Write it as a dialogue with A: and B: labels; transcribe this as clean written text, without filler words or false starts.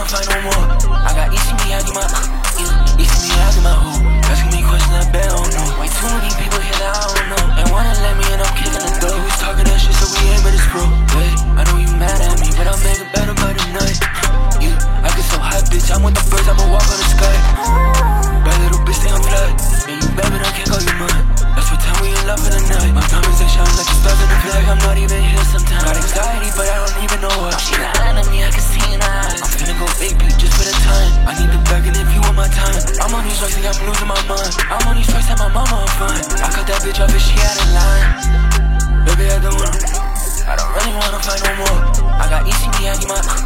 A: fight no more. I got easy me, I get my easy me, I get my who. Asking me questions I bet I don't know. Way too many people here that I don't know. They wanna let me and I'm kicking the door. We talking that shit so we ain't but it's pro. I know you mad at me, but I'll make it better by the night. I get so hot, bitch, I'm with the birds, I'ma walk on the sky. Bad little bitch, stay on flight. And you baby, don't can't call you mine. That's what time we in love for the night. My diamonds, they shine like the stars in the flag. I'm not even here sometimes. Got anxiety, but I don't even know what. She lying to me, I can see in her eyes. I'm finna go AP just for the time. I need the bag and if you want my time. I'm on these drugs and I'm losing my mind. I'm on these drugs and my mama, I'm fine. I cut that bitch off if she out of line. Baby, I don't really wanna fight no more. I got easy me, I get my